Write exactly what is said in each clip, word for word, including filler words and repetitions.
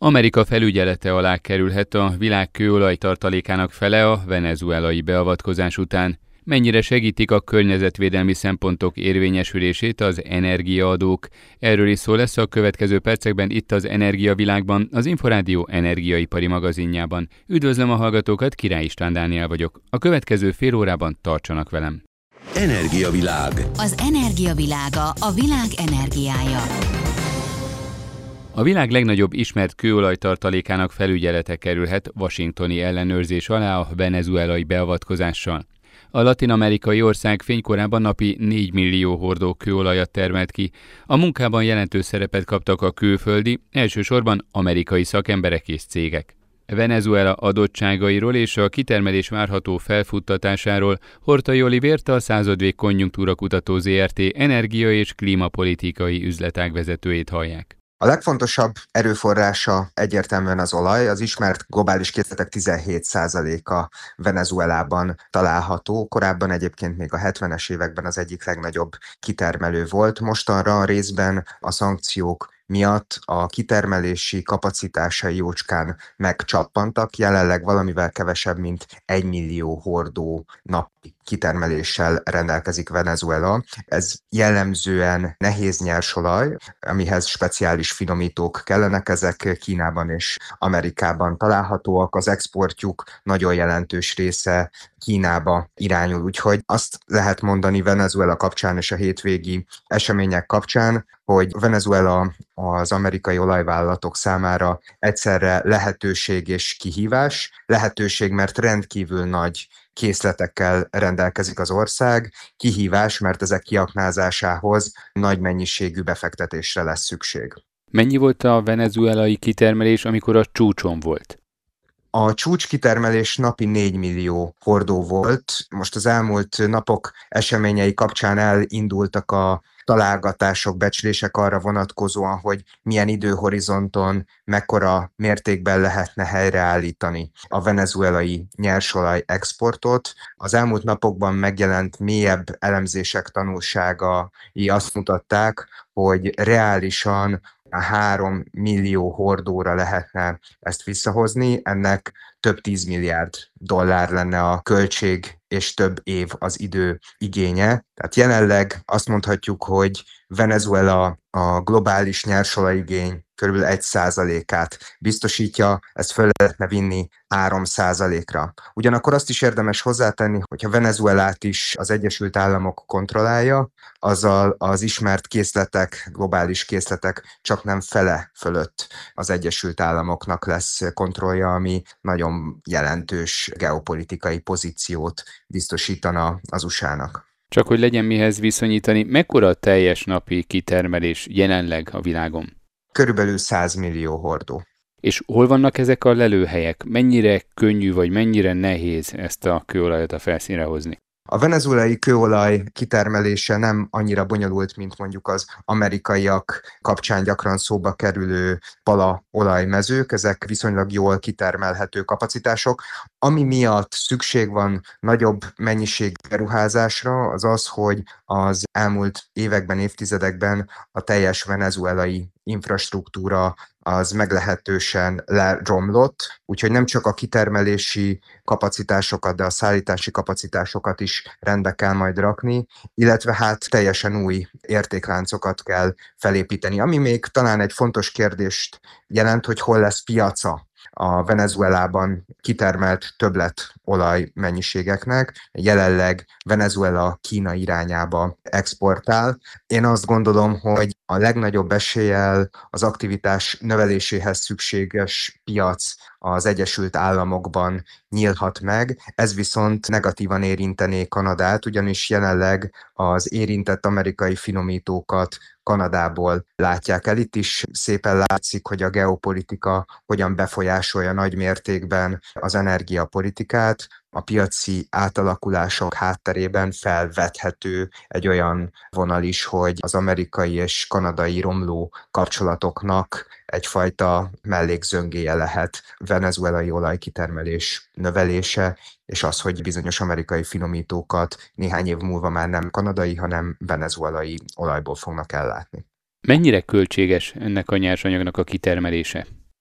Amerika felügyelete alá kerülhet a világ kőolaj tartalékának fele a venezuelai beavatkozás után. Mennyire segítik a környezetvédelmi szempontok érvényesülését az energiaadók? Erről is szó lesz a következő percekben itt az Energiavilágban, az Inforádió energiaipari magazinjában. Üdvözlöm a hallgatókat, Király István Dániel vagyok. A következő fél órában tartsanak velem. Energiavilág. Az energiavilága, a világ energiája. A világ legnagyobb ismert kőolajtartalékának felügyelete kerülhet washingtoni ellenőrzés alá a venezuelai beavatkozással. A latin-amerikai ország fénykorában napi négy millió hordó kőolajat termelt ki. A munkában jelentős szerepet kaptak a külföldi, elsősorban amerikai szakemberek és cégek. Venezuela adottságairól és a kitermelés várható felfuttatásáról Hortai Olivért, a Századvég Konjunktúra Kutató zé er té energia- és klímapolitikai üzletág vezetőjét hallják. A legfontosabb erőforrása egyértelműen az olaj, az ismert globális készletek tizenhét százaléka Venezuelában található. Korábban egyébként még a hetvenes években az egyik legnagyobb kitermelő volt. Mostanra részben a szankciók miatt a kitermelési kapacitásai jócskán megcsappantak, jelenleg valamivel kevesebb, mint egy millió hordó napi kitermeléssel rendelkezik Venezuela. Ez jellemzően nehéz nyersolaj, amihez speciális finomítók kellenek, ezek Kínában és Amerikában találhatóak, az exportjuk nagyon jelentős része Kínába irányul, úgyhogy azt lehet mondani Venezuela kapcsán és a hétvégi események kapcsán, hogy Venezuela az amerikai olajvállalatok számára egyszerre lehetőség és kihívás. Lehetőség, mert rendkívül nagy készletekkel rendelkezik az ország, kihívás, mert ezek kiaknázásához nagy mennyiségű befektetésre lesz szükség. Mennyi volt a venezuelai kitermelés, amikor a csúcson volt? A csúcskitermelés napi négy millió hordó volt. Most az elmúlt napok eseményei kapcsán elindultak a találgatások, becslések arra vonatkozóan, hogy milyen időhorizonton, mekkora mértékben lehetne helyreállítani a venezuelai nyersolaj exportot. Az elmúlt napokban megjelent mélyebb elemzések tanulságai azt mutatták, hogy reálisan a három millió hordóra lehetne ezt visszahozni, ennek több tízmilliárd dollár lenne a költség, és több év az idő igénye. Tehát jelenleg azt mondhatjuk, hogy Venezuela a globális nyersolajigény kb. egy százalékát biztosítja, ezt föl lehetne vinni három százalékra. Ugyanakkor azt is érdemes hozzátenni, hogyha Venezuelát is az Egyesült Államok kontrollálja, azzal az ismert készletek, globális készletek csak nem fele fölött az Egyesült Államoknak lesz kontrollja, ami nagyon jelentős geopolitikai pozíciót biztosítana az u es á-nak. Csak hogy legyen mihez viszonyítani, mekkora a teljes napi kitermelés jelenleg a világon? Körülbelül száz millió hordó. És hol vannak ezek a lelőhelyek? Mennyire könnyű vagy mennyire nehéz ezt a kőolajat a felszínre hozni? A venezuelai kőolaj kitermelése nem annyira bonyolult, mint mondjuk az amerikaiak kapcsán gyakran szóba kerülő palaolajmezők, ezek viszonylag jól kitermelhető kapacitások. Ami miatt szükség van nagyobb mennyiség beruházásra, az az, hogy az elmúlt években, évtizedekben a teljes venezuelai infrastruktúra az meglehetősen leromlott, úgyhogy nem csak a kitermelési kapacitásokat, de a szállítási kapacitásokat is rendbe kell majd rakni, illetve hát teljesen új értékláncokat kell felépíteni. Ami még talán egy fontos kérdést jelent, hogy hol lesz piaca a Venezuelában kitermelt többlet olaj mennyiségeknek. Jelenleg Venezuela Kína irányába exportál. Én azt gondolom, hogy a legnagyobb eséllyel az aktivitás növeléséhez szükséges piac az Egyesült Államokban nyílhat meg, ez viszont negatívan érintené Kanadát, ugyanis jelenleg az érintett amerikai finomítókat Kanadából látják el. Itt is szépen látszik, hogy a geopolitika hogyan befolyásolja nagy mértékben az energiapolitikát. A piaci átalakulások hátterében felvethető egy olyan vonal is, hogy az amerikai és kanadai romló kapcsolatoknak egyfajta mellékzöngéje lehet venezuelai olajkitermelés növelése, és az, hogy bizonyos amerikai finomítókat néhány év múlva már nem kanadai, hanem venezuelai olajból fognak ellátni. Mennyire költséges ennek a nyersanyagnak a kitermelése?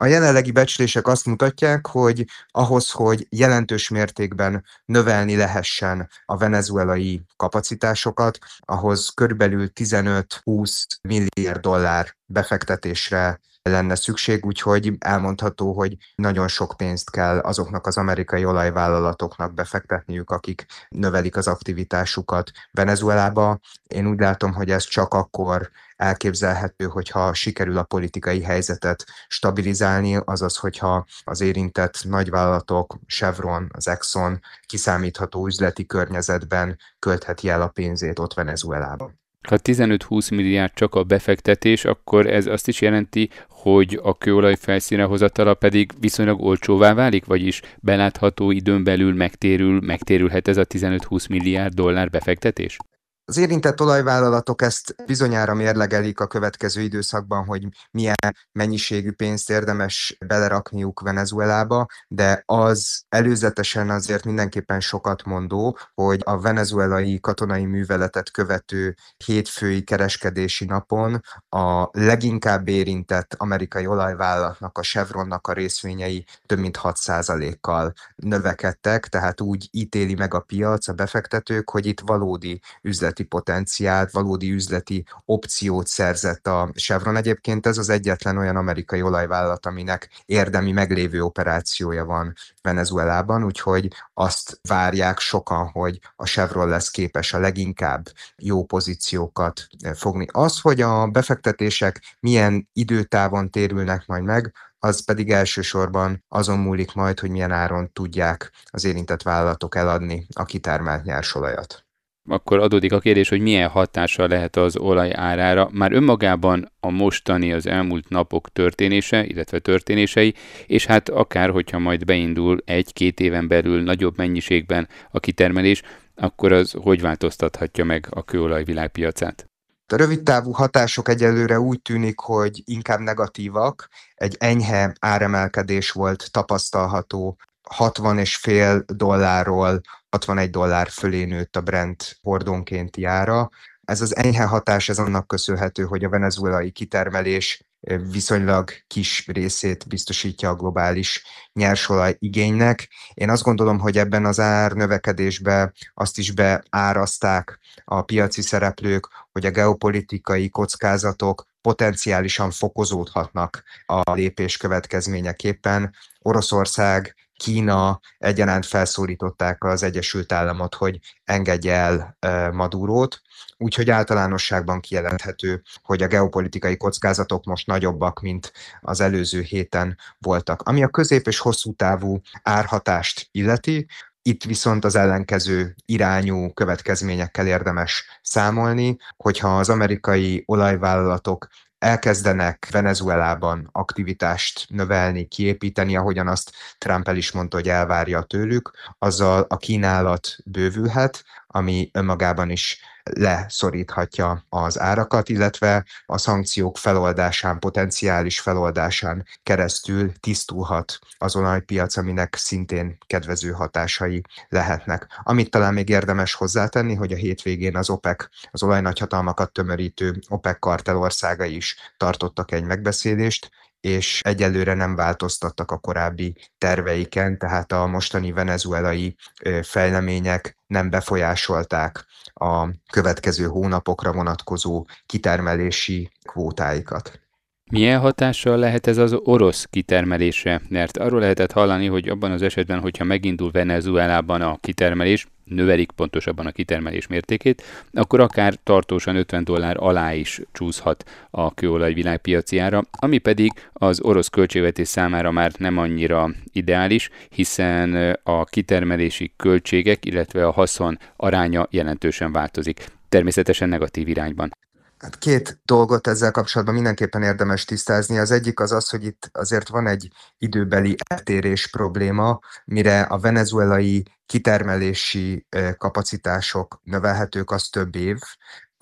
A jelenlegi becslések azt mutatják, hogy ahhoz, hogy jelentős mértékben növelni lehessen a venezuelai kapacitásokat, ahhoz körülbelül tizenöt-húsz milliárd dollár befektetésre lenne szükség, úgyhogy elmondható, hogy nagyon sok pénzt kell azoknak az amerikai olajvállalatoknak befektetniük, akik növelik az aktivitásukat Venezuelába. Én úgy látom, hogy ez csak akkor elképzelhető, hogyha sikerül a politikai helyzetet stabilizálni, azaz, hogyha az érintett nagyvállalatok, Chevron, az Exxon kiszámítható üzleti környezetben költheti el a pénzét ott Venezuelában. Ha tizenöt-húsz milliárd csak a befektetés, akkor ez azt is jelenti, hogy a kőolaj felszínre hozatala pedig viszonylag olcsóvá válik, vagyis belátható időn belül megtérül, megtérülhet ez a tizenöt-húsz milliárd dollár befektetés? Az érintett olajvállalatok ezt bizonyára mérlegelik a következő időszakban, hogy milyen mennyiségű pénzt érdemes belerakniuk Venezuelába, de az előzetesen azért mindenképpen sokat mondó, hogy a venezuelai katonai műveletet követő hétfői kereskedési napon a leginkább érintett amerikai olajvállalatnak, a Chevronnak a részvényei több mint hat százalékkal növekedtek, tehát úgy ítéli meg a piac, a befektetők, hogy itt valódi üzleti potenciált, valódi üzleti opciót szerzett a Chevron. Egyébként ez az egyetlen olyan amerikai olajvállalat, aminek érdemi meglévő operációja van Venezuelában, úgyhogy azt várják sokan, hogy a Chevron lesz képes a leginkább jó pozíciókat fogni. Az, hogy a befektetések milyen időtávon térülnek majd meg, az pedig elsősorban azon múlik majd, hogy milyen áron tudják az érintett vállalatok eladni a kitermelt nyersolajat. Akkor adódik a kérdés, hogy milyen hatással lehet az olaj árára. Már önmagában a mostani, az elmúlt napok történése, illetve történései, és hát akár, hogyha majd beindul egy-két éven belül nagyobb mennyiségben a kitermelés, akkor az hogy változtathatja meg a kőolaj világpiacát? A rövidtávú hatások egyelőre úgy tűnik, hogy inkább negatívak. Egy enyhe áremelkedés volt tapasztalható, hatvan és fél dollárról hatvanegy dollár fölé nőtt a Brent hordónkénti ára. Ez az enyhe hatás ez annak köszönhető, hogy a venezuelai kitermelés viszonylag kis részét biztosítja a globális nyersolaj igénynek. Én azt gondolom, hogy ebben az ár növekedésbe azt is beáraszták a piaci szereplők, hogy a geopolitikai kockázatok potenciálisan fokozódhatnak a lépés következményeképpen. Oroszország, Kína egyaránt felszólították az Egyesült Államot, hogy engedje el Madurót, úgyhogy általánosságban kijelenthető, hogy a geopolitikai kockázatok most nagyobbak, mint az előző héten voltak. Ami a közép- és hosszú távú árhatást illeti, itt viszont az ellenkező irányú következményekkel érdemes számolni, hogyha az amerikai olajvállalatok elkezdenek Venezuelában aktivitást növelni, kiépíteni, ahogyan azt Trump el is mondta, hogy elvárja tőlük, azzal a kínálat bővülhet, ami önmagában is leszoríthatja az árakat, illetve a szankciók feloldásán, potenciális feloldásán keresztül tisztulhat az olajpiac, aminek szintén kedvező hatásai lehetnek. Amit talán még érdemes hozzátenni, hogy a hétvégén az OPEC, az olajnagyhatalmakat tömörítő OPEC kartel országai is tartottak egy megbeszélést, és egyelőre nem változtattak a korábbi terveiken, tehát a mostani venezuelai fejlemények nem befolyásolták a következő hónapokra vonatkozó kitermelési kvótáikat. Milyen hatással lehet ez az orosz kitermelésre? Mert arról lehetett hallani, hogy abban az esetben, hogyha megindul Venezuelában a kitermelés, növelik pontosabban a kitermelés mértékét, akkor akár tartósan ötven dollár alá is csúszhat a kőolaj világpiaci ára, ami pedig az orosz költségvetés számára már nem annyira ideális, hiszen a kitermelési költségek, illetve a haszon aránya jelentősen változik. Természetesen negatív irányban. Hát két dolgot ezzel kapcsolatban mindenképpen érdemes tisztázni. Az egyik az az, hogy itt azért van egy időbeli eltérés probléma, mire a venezuelai kitermelési kapacitások növelhetők, az több év.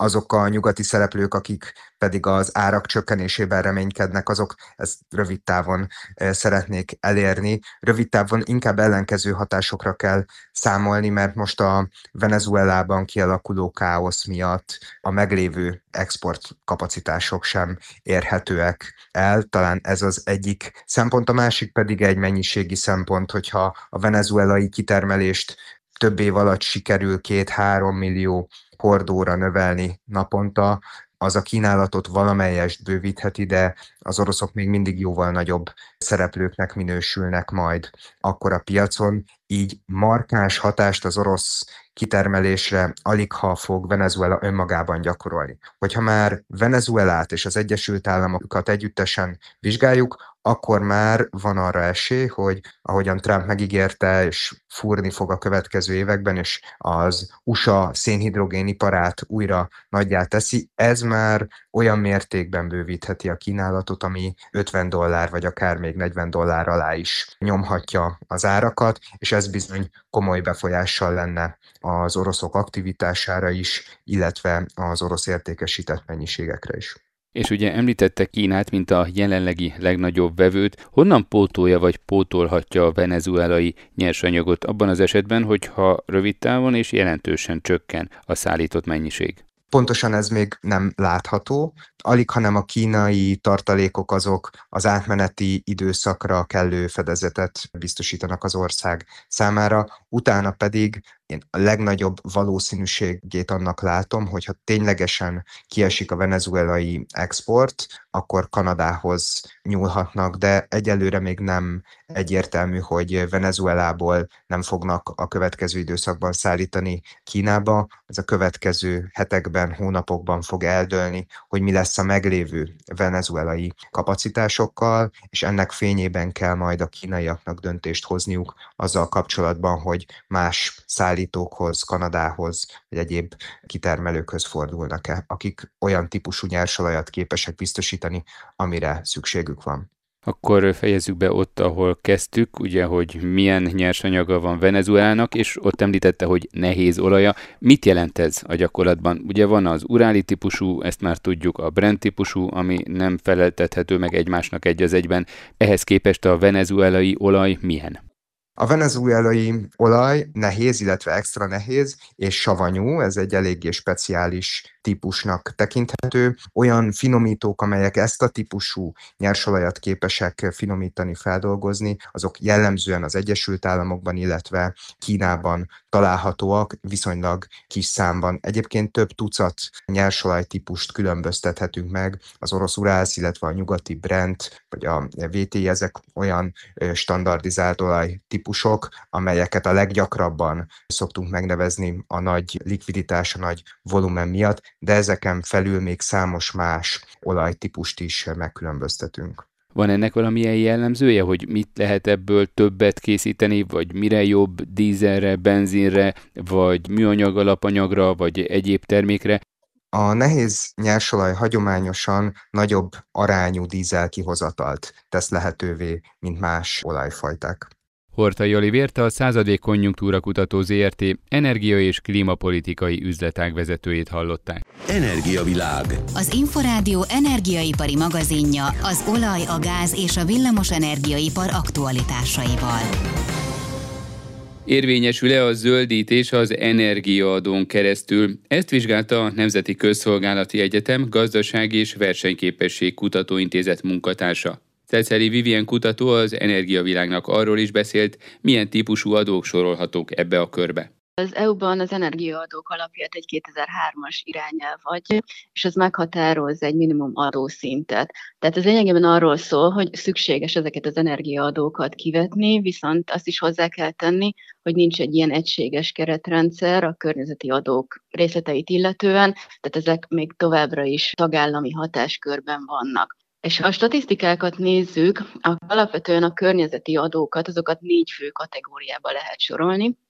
azok a nyugati szereplők, akik pedig az árak csökkenésében reménykednek, azok ezt rövid távon szeretnék elérni. Rövid távon inkább ellenkező hatásokra kell számolni, mert most a Venezuelában kialakuló káosz miatt a meglévő exportkapacitások sem érhetőek el. Talán ez az egyik szempont, a másik pedig egy mennyiségi szempont, hogyha a venezuelai kitermelést több év alatt sikerül két-három millió hordóra növelni naponta, az a kínálatot valamelyest bővítheti, de az oroszok még mindig jóval nagyobb szereplőknek minősülnek majd akkor a piacon, így markáns hatást az orosz kitermelésre aligha fog Venezuela önmagában gyakorolni. Hogyha már Venezuelát és az Egyesült Államokat együttesen vizsgáljuk, akkor már van arra esély, hogy ahogyan Trump megígérte, és fúrni fog a következő években, és az u es á szénhidrogéniparát újra nagyjá teszi, ez már olyan mértékben bővítheti a kínálatot, ami ötven dollár, vagy akár még negyven dollár alá is nyomhatja az árakat, és ez bizony komoly befolyással lenne az oroszok aktivitására is, illetve az orosz értékesített mennyiségekre is. És ugye említette Kínát, mint a jelenlegi legnagyobb vevőt. Honnan pótolja vagy pótolhatja a venezuelai nyersanyagot abban az esetben, hogyha rövid távon és jelentősen csökken a szállított mennyiség? Pontosan ez még nem látható. Alig, hanem a kínai tartalékok azok az átmeneti időszakra kellő fedezetet biztosítanak az ország számára, utána pedig én a legnagyobb valószínűségét annak látom, hogyha ténylegesen kiesik a venezuelai export, akkor Kanadához nyúlhatnak, de egyelőre még nem egyértelmű, hogy Venezuelából nem fognak a következő időszakban szállítani Kínába. Ez a következő hetekben, hónapokban fog eldőlni, hogy mi lesz a meglévő venezuelai kapacitásokkal, és ennek fényében kell majd a kínaiaknak döntést hozniuk azzal kapcsolatban, hogy más szállítókhoz, Kanadához, vagy egyéb kitermelőkhöz fordulnak-e, akik olyan típusú nyersolajat képesek biztosítani, amire szükségük van. Akkor fejezzük be ott, ahol kezdtük, ugye, hogy milyen nyersanyaga van Venezuelának, és ott említette, hogy nehéz olaja. Mit jelent ez a gyakorlatban? Ugye van az uráli típusú, ezt már tudjuk, a Brent típusú, ami nem feleltethető meg egymásnak egy az egyben. Ehhez képest a venezuelai olaj milyen? A venezuelai olaj nehéz, illetve extra nehéz és savanyú, ez egy eléggé speciális típusnak tekinthető. Olyan finomítók, amelyek ezt a típusú nyersolajat képesek finomítani, feldolgozni, azok jellemzően az Egyesült Államokban, illetve Kínában találhatóak viszonylag kis számban. Egyébként több tucat nyersolajtípust különböztethetünk meg, az orosz urálsz, illetve a nyugati Brent, vagy a vé té i, ezek olyan standardizált olajtípusok, amelyeket a leggyakrabban szoktunk megnevezni a nagy likviditás, a nagy volumen miatt, de ezeken felül még számos más olajtípust is megkülönböztetünk. Van ennek valamilyen jellemzője, hogy mit lehet ebből többet készíteni, vagy mire jobb, dízelre, benzinre, vagy műanyag alapanyagra, vagy egyéb termékre? A nehéz nyersolaj hagyományosan nagyobb arányú dízel kihozatalt tesz lehetővé, mint más olajfajták. Horthy Olivért, a Századék Konjunktúra Kutató zé er té energia- és klímapolitikai üzletág vezetőjét hallották. Energiavilág. Az Inforádió energiaipari magazinja az olaj, a gáz és a villamos energiaipar aktualitásaival. Érvényesül-e a zöldítés az energiaadón keresztül? Ezt vizsgálta a Nemzeti Közszolgálati Egyetem Gazdasági és Versenyképesség Kutatóintézet munkatársa. Ceceli Vivien kutató az Energiavilágnak arról is beszélt, milyen típusú adók sorolhatók ebbe a körbe. Az é u-ban az energiaadók alapját egy kétezer-hármas irányelv adja, és ez meghatároz egy minimum adószintet. Tehát ez lényegében arról szól, hogy szükséges ezeket az energiaadókat kivetni, viszont azt is hozzá kell tenni, hogy nincs egy ilyen egységes keretrendszer a környezeti adók részleteit illetően, tehát ezek még továbbra is tagállami hatáskörben vannak. És ha a statisztikákat nézzük, akkor alapvetően a környezeti adókat, azokat négy fő kategóriába lehet sorolni.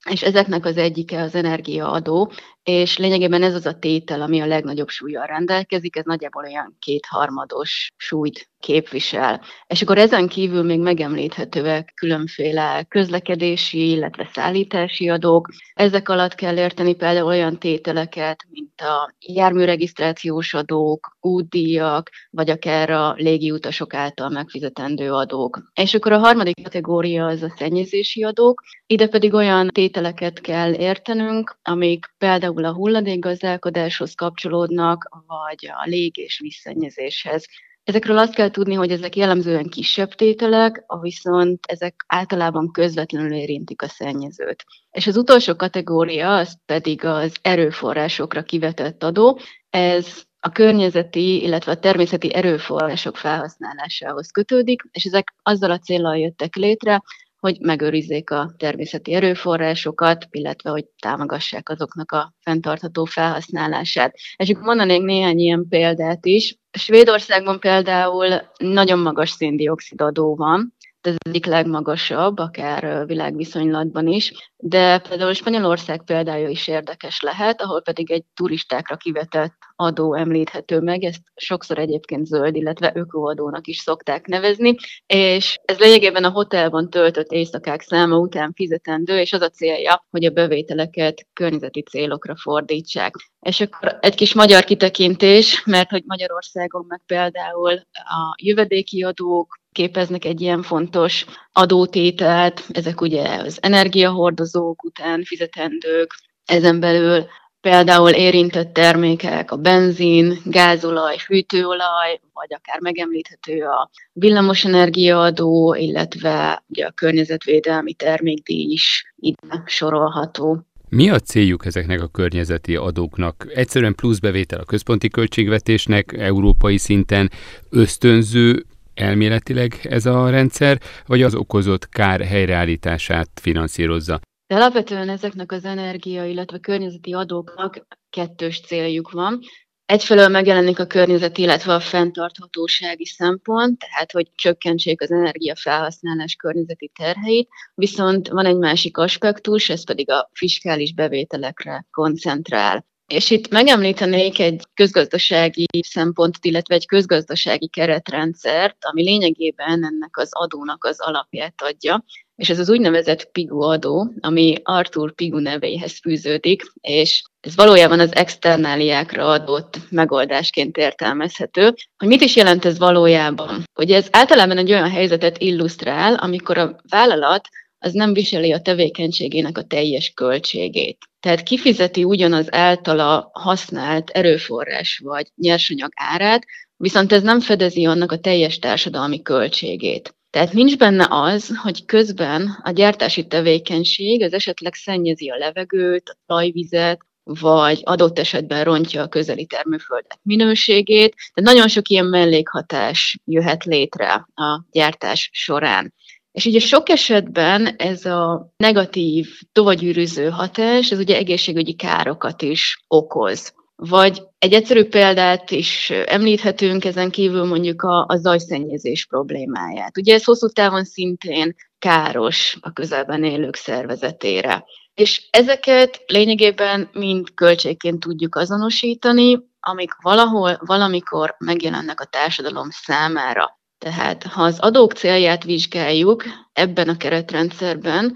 és ezeknek az egyike az energiaadó, és lényegében ez az a tétel, ami a legnagyobb súllyal rendelkezik, ez nagyjából olyan kétharmados súlyt képvisel. És akkor ezen kívül még megemlíthetőek különféle közlekedési, illetve szállítási adók. Ezek alatt kell érteni például olyan tételeket, mint a járműregisztrációs adók, útdíjak, vagy akár a légiutasok által megfizetendő adók. És akkor a harmadik kategória az a szennyezési adók, ide pedig olyan tételeket kell értenünk, amik például a hulladékgazdálkodáshoz kapcsolódnak, vagy a lég- és vízszennyezéshez. Ezekről azt kell tudni, hogy ezek jellemzően kisebb tételek, viszont ezek általában közvetlenül érintik a szennyezőt. És az utolsó kategória, az pedig az erőforrásokra kivetett adó. Ez a környezeti, illetve a természeti erőforrások felhasználásához kötődik, és ezek azzal a céllal jöttek létre, hogy megőrizzék a természeti erőforrásokat, illetve hogy támogassák azoknak a fenntartható felhasználását. És akkor mondanék néhány ilyen példát is. Svédországban például nagyon magas szén-dioxid adó van, ez az egyik legmagasabb, akár világviszonylatban is, de például Spanyolország példája is érdekes lehet, ahol pedig egy turistákra kivetett adó említhető meg, ezt sokszor egyébként zöld, illetve ökoadónak is szokták nevezni, és ez lényegében a hotelban töltött éjszakák száma után fizetendő, és az a célja, hogy a bevételeket környezeti célokra fordítsák. És akkor egy kis magyar kitekintés, mert hogy Magyarországon meg például a jövedéki adók képeznek egy ilyen fontos adótételt, ezek ugye az energiahordozók után fizetendők, ezen belül például érintett termékek, a benzin, gázolaj, fűtőolaj, vagy akár megemlíthető a villamosenergiaadó, illetve ugye a környezetvédelmi termékdíj is ide sorolható. Mi a céljuk ezeknek a környezeti adóknak? Egyszerűen plusz bevétel a központi költségvetésnek, európai szinten ösztönző elméletileg ez a rendszer, vagy az okozott kár helyreállítását finanszírozza? De alapvetően ezeknek az energia, illetve környezeti adóknak kettős céljuk van. Egyfelől megjelenik a környezeti, illetve a fenntarthatósági szempont, tehát hogy csökkentsék az energiafelhasználás környezeti terheit, viszont van egy másik aspektus, ez pedig a fiskális bevételekre koncentrál. És itt megemlítenék egy közgazdasági szempontot, illetve egy közgazdasági keretrendszert, ami lényegében ennek az adónak az alapját adja, és ez az úgynevezett Pigou adó, ami Arthur Pigou nevéhez fűződik, és ez valójában az externáliákra adott megoldásként értelmezhető. Hogy mit is jelent ez valójában? Hogy ez általában egy olyan helyzetet illusztrál, amikor a vállalat az nem viseli a tevékenységének a teljes költségét. Tehát kifizeti ugyanaz általa használt erőforrás vagy nyersanyag árát, viszont ez nem fedezi annak a teljes társadalmi költségét. Tehát nincs benne az, hogy közben a gyártási tevékenység az esetleg szennyezi a levegőt, a talajvizet, vagy adott esetben rontja a közeli termőföldek minőségét. Tehát nagyon sok ilyen mellékhatás jöhet létre a gyártás során. És ugye sok esetben ez a negatív, tovagyűrűző hatás, ez ugye egészségügyi károkat is okoz. Vagy egy egyszerű példát is említhetünk, ezen kívül mondjuk a, a zajszennyezés problémáját. Ugye ez hosszú távon szintén káros a közelben élők szervezetére. És ezeket lényegében mind költségként tudjuk azonosítani, amik valahol, valamikor megjelennek a társadalom számára. Tehát ha az adók célját vizsgáljuk ebben a keretrendszerben,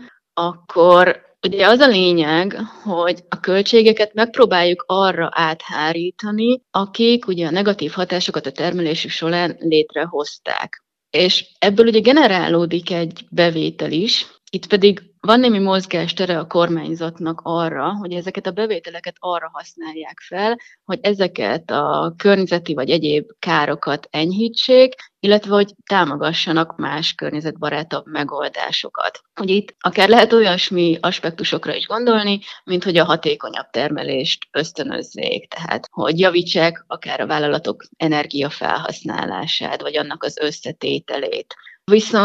akkor ugye az a lényeg, hogy a költségeket megpróbáljuk arra áthárítani, akik ugye a negatív hatásokat a termelésük során létrehozták. És ebből ugye generálódik egy bevétel is, itt pedig van némi mozgástere a kormányzatnak arra, hogy ezeket a bevételeket arra használják fel, hogy ezeket a környezeti vagy egyéb károkat enyhítsék, illetve hogy támogassanak más környezetbarátabb megoldásokat. Ugye itt akár lehet olyasmi aspektusokra is gondolni, mint hogy a hatékonyabb termelést ösztönözzék, tehát hogy javítsák akár a vállalatok energiafelhasználását, vagy annak az összetételét. Viszont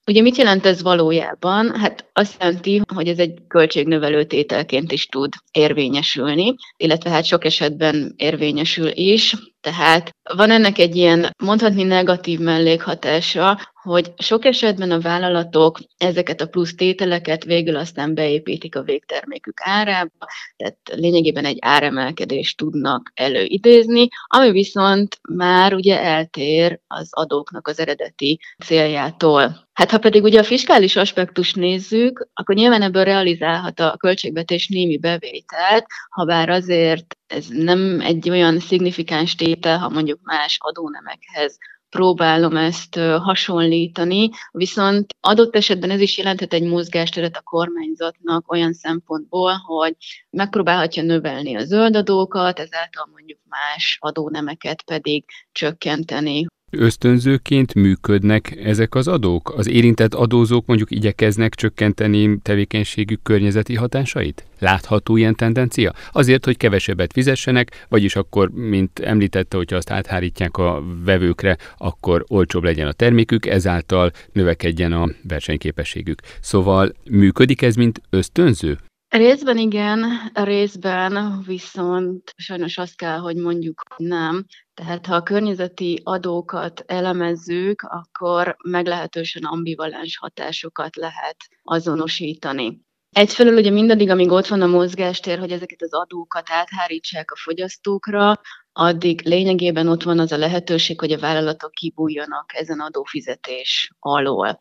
Ugye mit jelent ez valójában? Hát azt jelenti, hogy ez egy költségnövelő tételként is tud érvényesülni, illetve hát sok esetben érvényesül is. Tehát van ennek egy ilyen mondhatni negatív mellékhatása, hogy sok esetben a vállalatok ezeket a plusz tételeket végül aztán beépítik a végtermékük árába, tehát lényegében egy áremelkedést tudnak előidézni, ami viszont már ugye eltér az adóknak az eredeti céljától. Hát ha pedig ugye a fiskális aspektust nézzük, akkor nyilván ebből realizálhat a költségvetés némi bevételt, habár azért ez nem egy olyan szignifikáns tétel, ha mondjuk más adónemekhez próbálom ezt hasonlítani, viszont adott esetben ez is jelenthet egy mozgásteret a kormányzatnak olyan szempontból, hogy megpróbálhatja növelni a zöld adókat, ezáltal mondjuk más adónemeket pedig csökkenteni. Ösztönzőként működnek ezek az adók? Az érintett adózók mondjuk igyekeznek csökkenteni tevékenységük környezeti hatásait? Látható ilyen tendencia? Azért, hogy kevesebbet fizessenek, vagyis akkor, mint említette, hogyha azt áthárítják a vevőkre, akkor olcsóbb legyen a termékük, ezáltal növekedjen a versenyképességük. Szóval működik ez, mint ösztönző? Részben igen, részben viszont sajnos azt kell, hogy mondjuk nem. Tehát ha a környezeti adókat elemezzük, akkor meglehetősen ambivalens hatásokat lehet azonosítani. Egyfelől ugye mindaddig, amíg ott van a mozgástér, hogy ezeket az adókat áthárítsák a fogyasztókra, addig lényegében ott van az a lehetőség, hogy a vállalatok kibújjanak ezen adófizetés alól.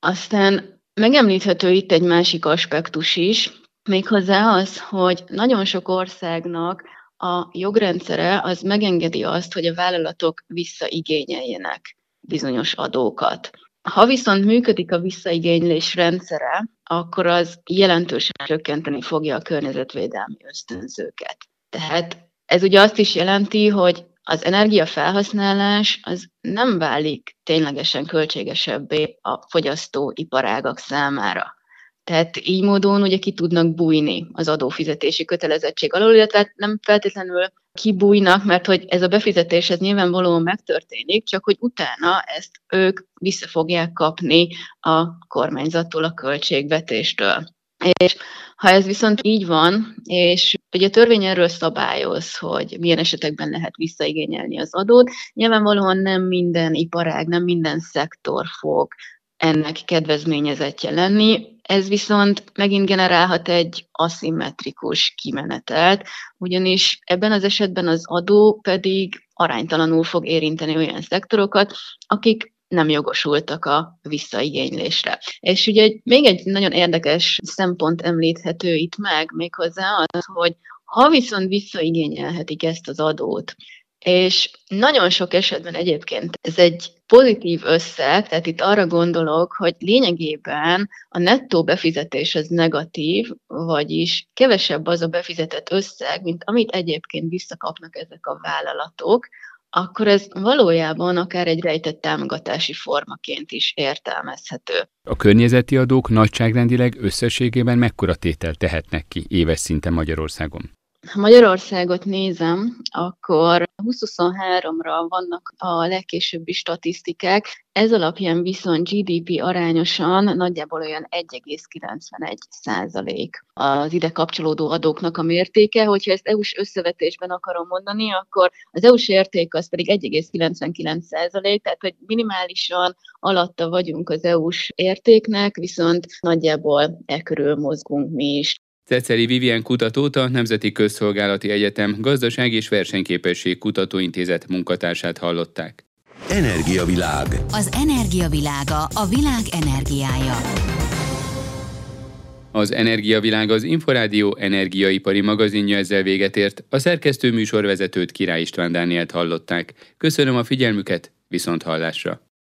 Aztán megemlíthető itt egy másik aspektus is, méghozzá az, hogy nagyon sok országnak a jogrendszere az megengedi azt, hogy a vállalatok visszaigényeljenek bizonyos adókat. Ha viszont működik a visszaigénylés rendszere, akkor az jelentősen csökkenteni fogja a környezetvédelmi ösztönzőket. Tehát ez ugye azt is jelenti, hogy az energiafelhasználás az nem válik ténylegesen költségesebbé a fogyasztóiparágak számára. Tehát így módon ugye ki tudnak bújni az adófizetési kötelezettség alól, illetve nem feltétlenül kibújnak, mert hogy ez a befizetés ez nyilvánvalóan megtörténik, csak hogy utána ezt ők vissza fogják kapni a kormányzattól, a költségvetéstől. És ha ez viszont így van, és ugye a törvény erről szabályoz, hogy milyen esetekben lehet visszaigényelni az adót, nyilvánvalóan nem minden iparág, nem minden szektor fog ennek kedvezményezettje lenni. Ez viszont megint generálhat egy aszimmetrikus kimenetelt, ugyanis ebben az esetben az adó pedig aránytalanul fog érinteni olyan szektorokat, akik nem jogosultak a visszaigénylésre. És ugye még egy nagyon érdekes szempont említhető itt meg, méghozzá az, hogy ha viszont visszaigényelhetik ezt az adót, és nagyon sok esetben egyébként ez egy pozitív összeg, tehát itt arra gondolok, hogy lényegében a nettó befizetés az negatív, vagyis kevesebb az a befizetett összeg, mint amit egyébként visszakapnak ezek a vállalatok, akkor ez valójában akár egy rejtett támogatási formaként is értelmezhető. A környezeti adók nagyságrendileg összességében mekkora tételt tehetnek ki éves szinten Magyarországon? Ha Magyarországot nézem, akkor húsz-huszonháromra vannak a legkésőbbi statisztikák, ez alapján viszont gé dé pé arányosan nagyjából olyan egy egész kilencvenegy százalék az ide kapcsolódó adóknak a mértéke. Hogyha ezt é u-s összevetésben akarom mondani, akkor az é u-s érték az pedig egy egész kilencvenkilenc százalék, tehát hogy minimálisan alatta vagyunk az é u-s értéknek, viszont nagyjából e körül mozgunk mi is. Ceceli Vivien kutatót, a Nemzeti Közszolgálati Egyetem Gazdaság és Versenyképesség Kutatóintézet munkatársát hallották. Energiavilág. Az energiavilága a világ energiája. Az Energiavilág az Inforádió energiaipari magazinja ezzel véget ért. A szerkesztő műsorvezetőt, Király István Dánielt hallották. Köszönöm a figyelmüket, viszont hallásra!